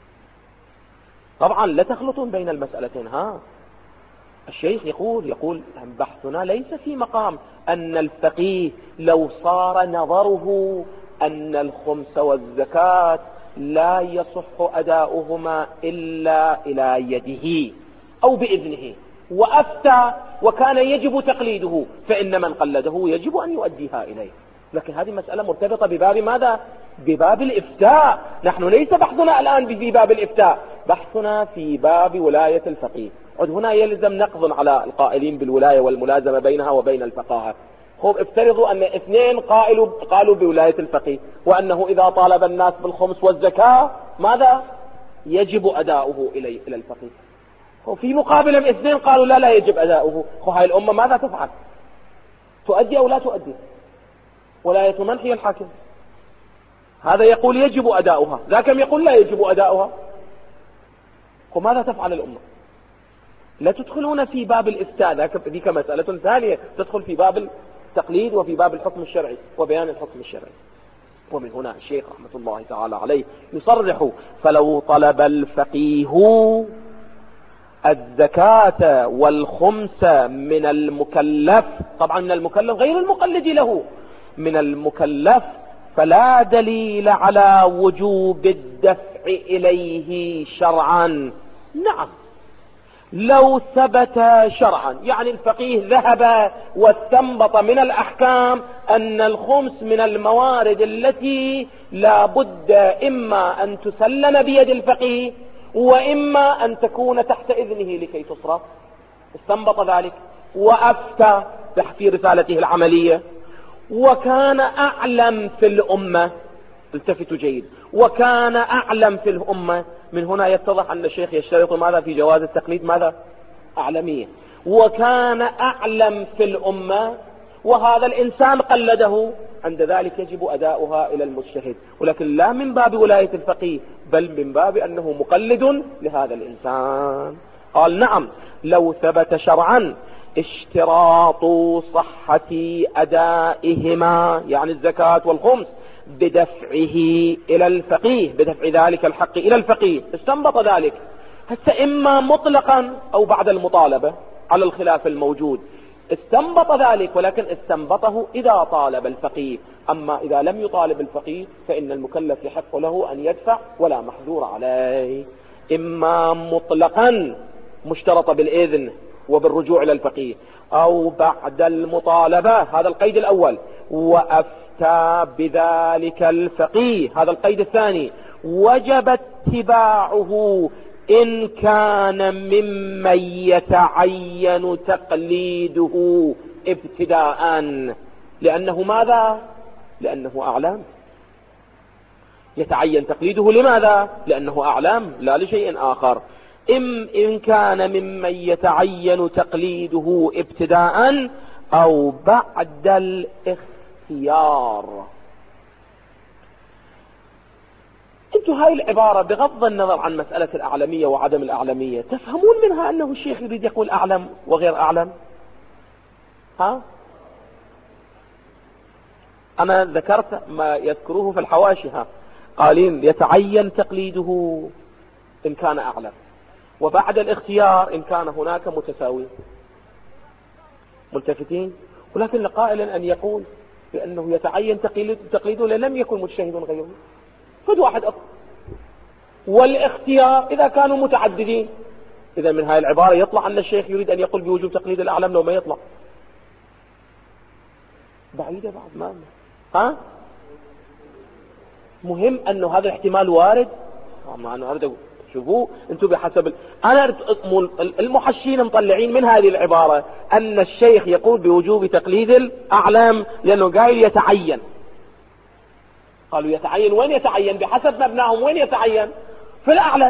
طبعا لا تخلطون بين المسألتين. ها الشيخ يقول يقول بحثنا ليس في مقام أن الفقيه لو صار نظره أن الخمس والزكاة لا يصح أداؤهما إلا إلى يده أو بإذنه وأفتى وكان يجب تقليده، فإن من قلده يجب أن يؤديها إليه. لكن هذه مسألة مرتبطة بباب ماذا؟ بباب الإفتاء. نحن ليس بحثنا الآن في باب الإفتاء، بحثنا في باب ولاية الفقيه. عد هنا يلزم نقض على القائلين بالولاية والملازمة بينها وبين الفقاهة. هم افترضوا أن اثنين قائلوا قالوا بولاية الفقيه، وأنه إذا طالب الناس بالخمس والزكاة ماذا؟ يجب أداؤه إلى إلى الفقيه. وفي مقابلهم اثنين قالوا لا لا يجب أداؤه. هاي الأمة ماذا تفعل؟ تؤدي أو لا تؤدي؟ ولاية من هي الحاكم؟ هذا يقول يجب أداؤها، ذاكم يقول لا يجب أداؤها. وماذا تفعل الأمة؟ لا تدخلون في باب الإفتاء، ذيك مسألة ثانية تدخل في باب التقليد وفي باب الحكم الشرعي وبيان الحكم الشرعي. ومن هنا الشيخ رحمة الله تعالى عليه يصرح: فلو طلب الفقيه الزكاة والخمس من المكلف، طبعا من المكلف غير المقلد له، من المكلف، فلا دليل على وجوب الدفع إليه شرعا. نعم، لو ثبت شرعا، يعني الفقيه ذهب واستنبط من الأحكام أن الخمس من الموارد التي لا بد إما أن تسلم بيد الفقيه وإما أن تكون تحت إذنه لكي تصرف، استنبط ذلك وأفتى في رسالته العملية، وكان أعلم في الأمة. التفتوا جيد، وكان أعلم في الأمة. من هنا يتضح أن الشيخ يشترط ماذا في جواز التقليد؟ ماذا؟ أعلمية. وكان أعلم في الأمة، وهذا الإنسان قلده، عند ذلك يجب أداؤها إلى المجتهد، ولكن لا من باب ولاية الفقيه، بل من باب أنه مقلد لهذا الإنسان. قال: نعم، لو ثبت شرعا اشتراط صحة أدائهما، يعني الزكاة والخمس، بدفعه إلى الفقيه، بدفع ذلك الحق إلى الفقيه، استنبط ذلك. هسه إما مطلقا أو بعد المطالبة على الخلاف الموجود، استنبط ذلك، ولكن استنبطه إذا طالب الفقيه. أما إذا لم يطالب الفقيه فإن المكلف يحق له أن يدفع ولا محذور عليه. إما مطلقا مشترط بالإذن وبالرجوع إلى الفقيه، أو بعد المطالبة، هذا القيد الأول، وأفتى بذلك الفقيه، هذا القيد الثاني، وجب اتباعه إن كان ممن يتعين تقليده ابتداء. لأنه ماذا؟ لأنه أعلم. يتعين تقليده لماذا؟ لأنه أعلم، لا لشيء آخر. إم إن كان ممن يتعين تقليده ابتداء أو بعد الاختيار. انتوا هاي العبارة بغض النظر عن مسألة الأعلمية وعدم الأعلمية تفهمون منها أنه الشيخ يريد يقول أعلم وغير أعلم؟ ها؟ أنا ذكرت ما يذكروه في الحواشي، ها قالين يتعين تقليده إن كان أعلم، وبعد الاختيار إن كان هناك متساوي. ملتفتين؟ ولكن لقائل أن يقول بأنه يتعين تقليده لم يكن مجتهد غيره، خذ واحد أكثر، والاختيار إذا كانوا متعددين. إذا من هاي العبارة يطلع أن الشيخ يريد أن يقول بوجوب تقليد الأعلم، لو ما يطلع بعيدة بعد ما ها مهم أنه هذا الاحتمال وارد. ما أنا أريد شوفوا انتم بحسب ال... انا المحشين مطلعين من هذه العبارة ان الشيخ يقول بوجوب تقليد الاعلام لانه قايل يتعين. قالوا يتعين، وين يتعين؟ بحسب مبناهم وين يتعين؟ في الاعلام.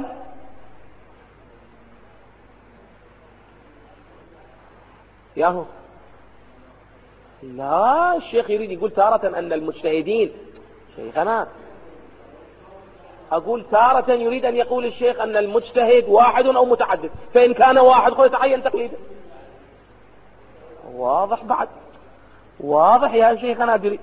ياهو لا، الشيخ يريد يقول تارة ان المجتهدين، شيخنا اقول تارة يريد ان يقول الشيخ ان المجتهد واحد او متعدد، فان كان واحد فيتعين تقليده. واضح بعد؟ واضح يا شيخنا ادري.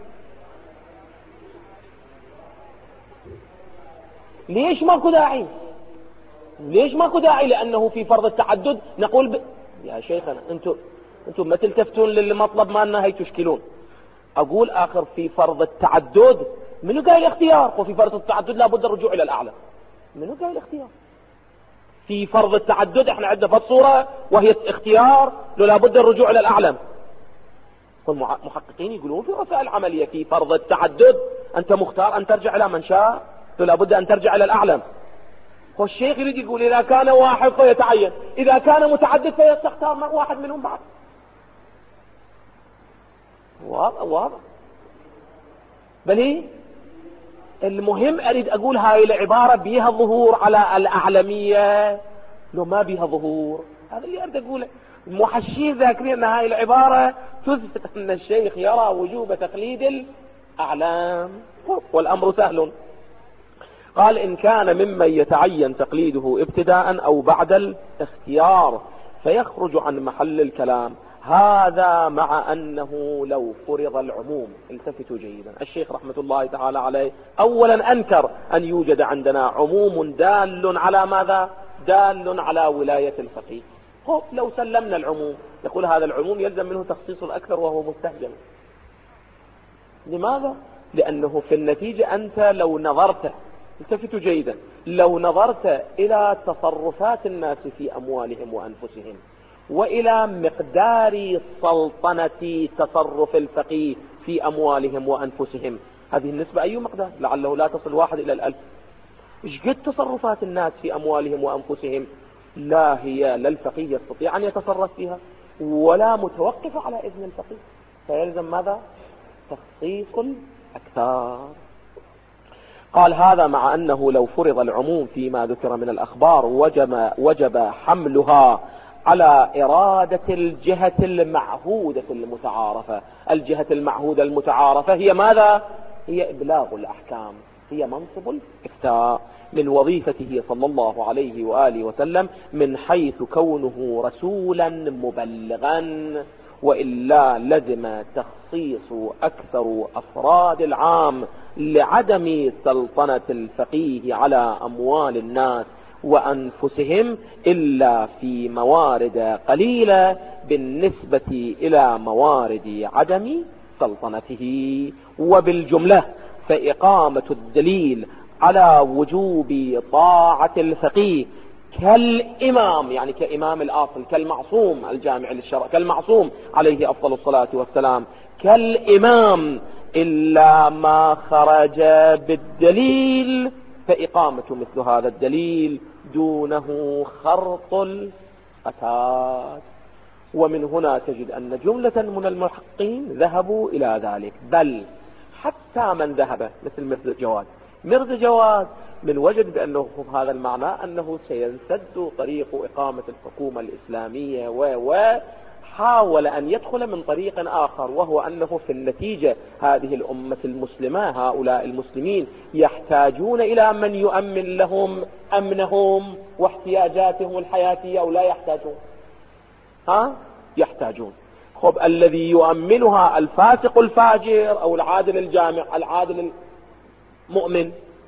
ليش ماكو داعي؟ ليش ماكو داعي؟ لانه في فرض التعدد نقول ب... يا شيخنا انتم انتم ما تلتفتون للمطلب مالنا، هي تشكلون. اقول اخر في فرض التعدد منو قايل اختيار؟ وفي فرض التعدد لابد الرجوع الى الاعلى. منو قايل اختيار؟ في فرض التعدد احنا عندنا فالصورة وهي اختيار لو لابد الرجوع الى الاعلى. والمحققين يقولون في رسائل العملية في فرض التعدد انت مختار ان ترجع الى من شاء، لو لابد ان ترجع الى الاعلى. والشيخ يريد يقول اذا كان واحد فيتعين، اذا كان متعدد فيختار واحد منهم بعد. واضح واضح. بل هي المهم اريد اقول هاي العبارة بيها ظهور على الاعلمية لو ما بيها ظهور، هذا اللي اريد اقوله. المحشين ذاكرين ان هاي العبارة تثبت ان الشيخ يرى وجوب تقليد الاعلام، والامر سهل. قال إن كان ممن يتعين تقليده ابتداء أو بعد الاختيار فيخرج عن محل الكلام، هذا مع أنه لو فرض العموم. التفتوا جيدا، الشيخ رحمة الله تعالى عليه أولا أنكر أن يوجد عندنا عموم دال على ماذا؟ دال على ولاية الفقيه. هو لو سلمنا العموم يقول هذا العموم يلزم منه تخصيص الأكثر وهو مستهجن. لماذا؟ لأنه في النتيجة أنت لو نظرت، التفتوا جيدا، لو نظرت إلى تصرفات الناس في أموالهم وأنفسهم وإلى مقدار سلطنة تصرف الفقيه في أموالهم وأنفسهم، هذه النسبة أي مقدار؟ لعله لا تصل واحد إلى الألف. إيش قد تصرفات الناس في أموالهم وأنفسهم لا هي لا الفقيه يستطيع أن يتصرف فيها ولا متوقف على إذن الفقيه، فيلزم ماذا؟ تخصيص الأكثر. قال هذا مع أنه لو فرض العموم فيما ذكر من الأخبار وجب, وجب حملها على إرادة الجهة المعهودة المتعارفة. الجهة المعهودة المتعارفة هي ماذا؟ هي إبلاغ الأحكام، هي منصب الإفتاء من وظيفته صلى الله عليه وآله وسلم من حيث كونه رسولا مبلغا، وإلا لزم تخصيص أكثر أفراد العام لعدم سلطنة الفقيه على أموال الناس وأنفسهم إلا في موارد قليلة بالنسبة إلى موارد عدم سلطنته. وبالجملة فإقامة الدليل على وجوب طاعة الفقيه كالإمام، يعني كإمام الأصل، كالمعصوم الجامع للشرع، كالمعصوم عليه أفضل الصلاة والسلام، كالإمام إلا ما خرج بالدليل، فإقامة مثل هذا الدليل دونه خرط الأساس. ومن هنا تجد أن جملة من المحققين ذهبوا إلى ذلك، بل حتى من ذهب مثل مرزا جواد مرزا جواد من وجد بأنه هذا المعنى أنه سينسد طريق إقامة الحكومة الإسلامية وحاول أن يدخل من طريق آخر، وهو أنه في النتيجة هذه الأمة المسلمة، هؤلاء المسلمين يحتاجون إلى من يؤمن لهم أمنهم واحتياجاتهم الحياتية أو لا يحتاجون؟ ها؟ يحتاجون. خب الذي يؤمنها الفاسق الفاجر أو العادل الجامع، العادل المؤمن،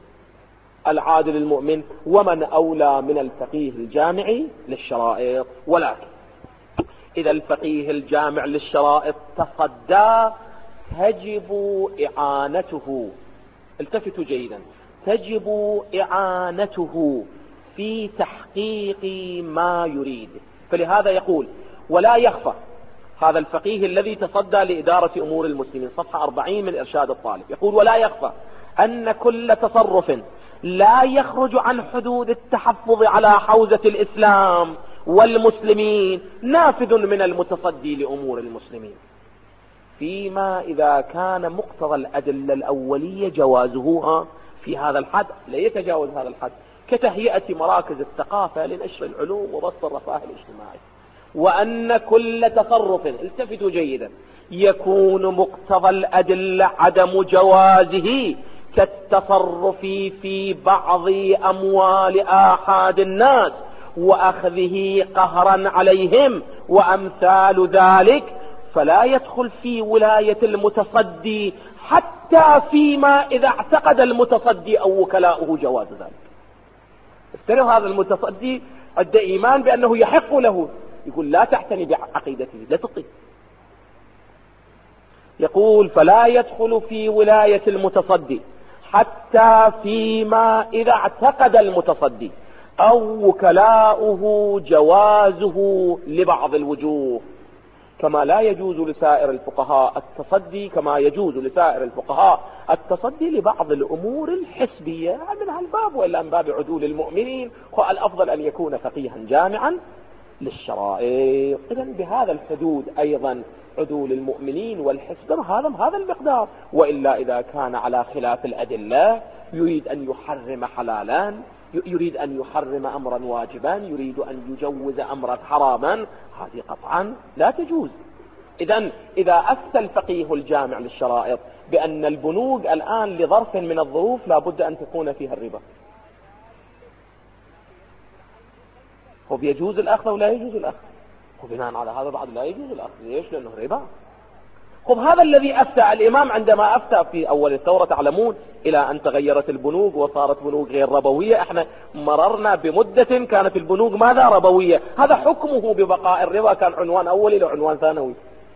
العادل المؤمن، ومن أولى من الفقيه الجامع للشرائط. ولكن إذا الفقيه الجامع للشرائط تصدى تجب إعانته، التفتوا جيدا، تجب إعانته في تحقيق ما يريد. فلهذا يقول ولا يخفى، هذا الفقيه الذي تصدى لإدارة أمور المسلمين، صفحة أربعين من إرشاد الطالب، يقول ولا يخفى أن كل تصرف لا يخرج عن حدود التحفظ على حوزة الإسلام والمسلمين نافذ من المتصدي لأمور المسلمين، فيما إذا كان مقتضى الأدلة الأولية جوازه في هذا الحد لا يتجاوز هذا الحد، كتهيئة مراكز الثقافة لنشر العلوم وبسط الرفاه الاجتماعي. وأن كل تصرف، التفتوا جيدا، يكون مقتضى الأدلة عدم جوازه كالتصرف في بعض أموال آحاد الناس وأخذه قهرا عليهم وأمثال ذلك، فلا يدخل في ولاية المتصدي حتى فيما إذا اعتقد المتصدي أو وكلاؤه جواز ذلك. افترض هذا المتصدي عنده إيمان بأنه يحق له، يقول لا تعتني بعقيدته، لا تطيع. يقول فلا يدخل في ولاية المتصدي حتى فيما إذا اعتقد المتصدي أو وكلاؤه جوازه لبعض الوجوه، كما لا يجوز لسائر الفقهاء التصدي كما يجوز لسائر الفقهاء التصدي لبعض الأمور الحسبية من هالباب، وإلا من باب عدول المؤمنين، والأفضل أن يكون فقيها جامعا للشرائع. إذن بهذا الحدود أيضا عدول المؤمنين والحسب هذا هذا المقدار. وإلا إذا كان على خلاف الأدلة يريد أن يحرم حلالا، يريد أن يحرم أمرا واجبا، يريد أن يجوز أمرا حراما، هذه قطعا لا تجوز. إذن إذا أفتى الفقيه الجامع للشرائط بأن البنوك الآن لظرف من الظروف لا بد أن تكون فيها الربا، هو بيجوز الأخذ ولا يجوز الأخذ؟ وبناء على هذا بعد لا يجوز الأخذ. ليش؟ لأنه ربا. خب هذا الذي أفتى الإمام عندما أفتى في أول الثورة، تعلمون إلى أن تغيرت البنوك وصارت بنوك غير ربوية. احنا مررنا بمدة كانت البنوك ماذا؟ ربوية. هذا حكمه ببقاء الربا كان عنوان أولي لو عنوان ثانوي.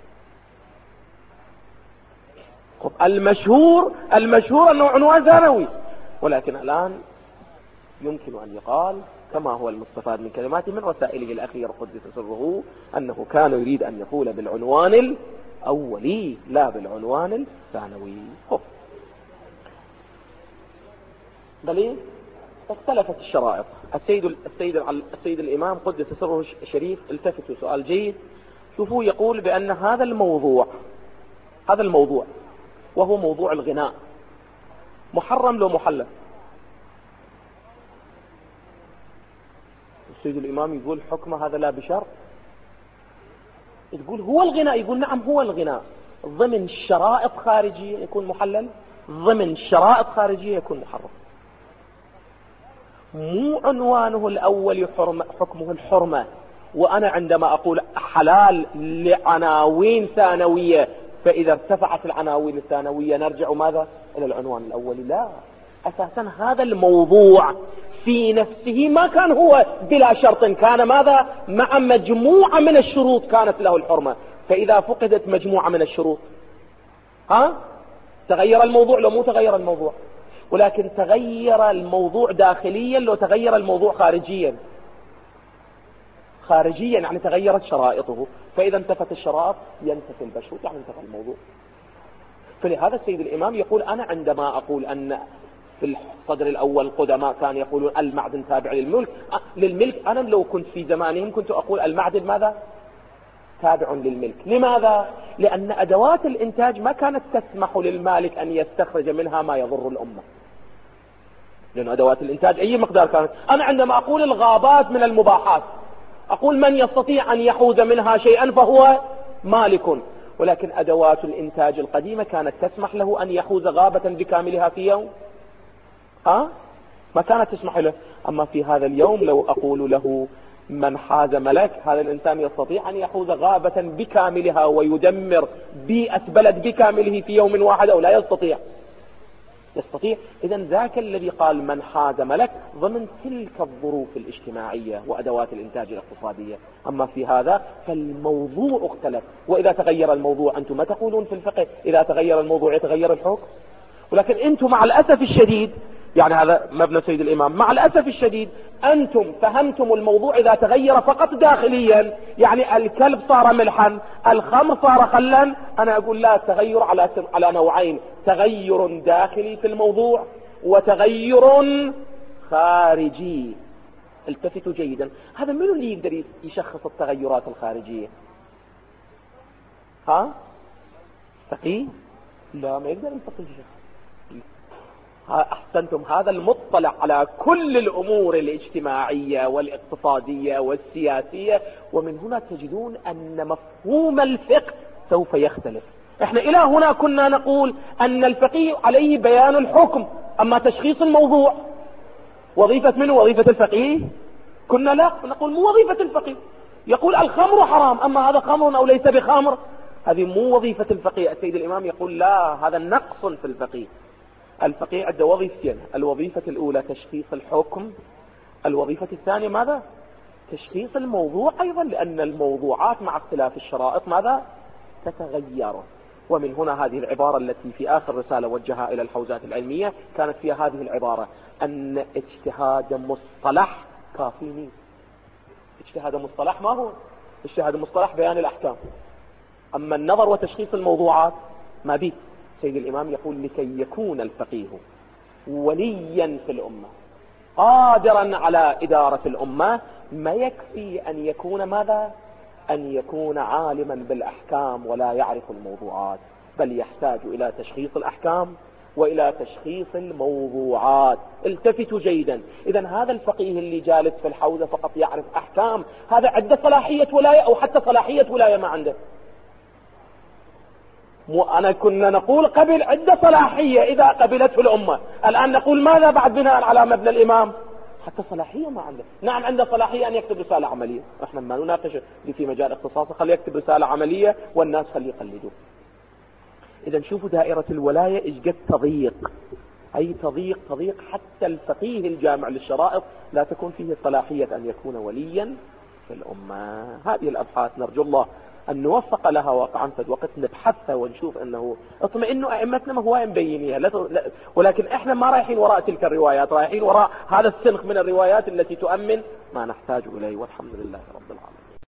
خب المشهور المشهور أنه عنوان ثانوي، ولكن الآن يمكن أن يقال كما هو المستفاد من كلماته من رسائله الأخيرة قدس سره أنه كان يريد أن يقول بالعنوان الأولي لا بالعنوان الثانوي. خب دليل اختلفت الشرائط. السيد السيد السيد الإمام قدس سره الشريف التفتوا سؤال جيد، شوفوا يقول بأن هذا الموضوع هذا الموضوع وهو موضوع الغناء محرم لو محلل. السيد الإمام يقول حكم هذا لا بشرط. تقول هو الغناء، يقول نعم هو الغناء ضمن شرائط خارجية يكون محلل، ضمن شرائط خارجية يكون محرم. مو عنوانه الأول حكمه الحرمة، وأنا عندما أقول حلال لعناوين ثانوية فإذا ارتفعت العناوين الثانوية نرجع ماذا؟ إلى العنوان الأول. لا، أساسا هذا الموضوع في نفسه ما كان هو بلا شرط، كان ماذا؟ مع مجموعة من الشروط كانت له الحرمة. فإذا فقدت مجموعة من الشروط ها تغير الموضوع لو مو تغير الموضوع، ولكن تغير الموضوع داخليا لو تغير الموضوع خارجيا. خارجيا يعني تغيرت شرائطه، فإذا انتفت الشرائط ينتفي المشروط يعني انتفى الموضوع. فلهذا السيد الإمام يقول أنا عندما أقول أن في الصدر الأول القدماء كان يقولون المعدن تابع للملك للملك أنا لو كنت في زمانهم كنت أقول المعدن ماذا؟ تابع للملك. لماذا؟ لأن أدوات الإنتاج ما كانت تسمح للمالك أن يستخرج منها ما يضر الأمة، لأن أدوات الإنتاج أي مقدار كانت. أنا عندما أقول الغابات من المباحات أقول من يستطيع أن يحوز منها شيئا فهو مالك، ولكن أدوات الإنتاج القديمة كانت تسمح له أن يحوز غابة بكاملها في يوم؟ أه؟ ما كانت تسمح له. أما في هذا اليوم لو أقول له من حاز ملك، هذا الإنسان يستطيع أن يحوز غابة بكاملها ويدمر بيئة بلد بكامله في يوم واحد أو لا يستطيع؟ يستطيع. إذن ذاك الذي قال من حاز ملك ضمن تلك الظروف الاجتماعية وأدوات الإنتاج الاقتصادية. أما في هذا فالموضوع اختلف، وإذا تغير الموضوع أنتم ما تقولون في الفقه إذا تغير الموضوع يتغير الحكم؟ ولكن أنتم مع الأسف الشديد يعني هذا مبنى سيد الإمام. مع الأسف الشديد أنتم فهمتم الموضوع إذا تغير فقط داخليا، يعني الكلب صار ملحا، الخمر صار خلا. أنا أقول لا، تغير على على نوعين: تغير داخلي في الموضوع وتغير خارجي. التفتوا جيدا، هذا منو اللي يقدر يشخص التغيرات الخارجية؟ ها؟ فقيه؟ لا، ما يقدر الفقيه يشخص. أحسنتم، هذا المطلع على كل الأمور الاجتماعية والاقتصادية والسياسية، ومن هنا تجدون أن مفهوم الفقه سوف يختلف. احنا إلى هنا كنا نقول أن الفقيه عليه بيان الحكم، أما تشخيص الموضوع وظيفة منه؟ وظيفة الفقيه؟ كنا لا نقول مو وظيفة الفقيه. يقول الخمر حرام، أما هذا خمر أو ليس بخمر، هذه مو وظيفة الفقيه. السيد الإمام يقول لا، هذا نقص في الفقيه. الفقيه عنده وظيفتين: الوظيفة الأولى تشخيص الحكم، الوظيفة الثانية ماذا؟ تشخيص الموضوع أيضا، لأن الموضوعات مع اختلاف الشرائط ماذا؟ تتغير. ومن هنا هذه العبارة التي في آخر رسالة وجهها إلى الحوزات العلمية كانت فيها هذه العبارة: أن اجتهاد مصطلح كافيني. اجتهاد مصطلح ما هو؟ اجتهاد مصطلح بيان الأحكام، أما النظر وتشخيص الموضوعات ما به. سيد الإمام يقول لكي يكون الفقيه وليا في الأمة قادرا على إدارة الأمة، ما يكفي أن يكون ماذا؟ أن يكون عالما بالأحكام ولا يعرف الموضوعات، بل يحتاج إلى تشخيص الأحكام وإلى تشخيص الموضوعات. التفتوا جيدا، إذن هذا الفقيه اللي جالس في الحوزة فقط يعرف أحكام، هذا عنده صلاحية ولاية أو حتى صلاحية ولاية ما عنده. أنا كنا نقول قبل عنده صلاحية إذا قبلت في الأمة، الآن نقول ماذا بعد بناء على مبنى الإمام؟ حتى صلاحية ما عنده. نعم عنده صلاحية أن يكتب رسالة عملية، احنا ما نناقش في مجال اختصاصه، خليه يكتب رسالة عملية والناس خليه يقلدوه. إذا شوفوا دائرة الولاية إيش قد تضيق، أي تضيق تضيق حتى الفقيه الجامع للشرائط لا تكون فيه صلاحية أن يكون وليا في الأمة. هذه الأبحاث نرجو الله أن نوفق لها واقعا في الوقت، نبحثها ونشوف أنه اطمئنوا أئمتنا ما هو مبينيها، ولكن إحنا ما رايحين وراء تلك الروايات، رايحين وراء هذا السنخ من الروايات التي تؤمن ما نحتاج إليه، والحمد لله رب العالمين.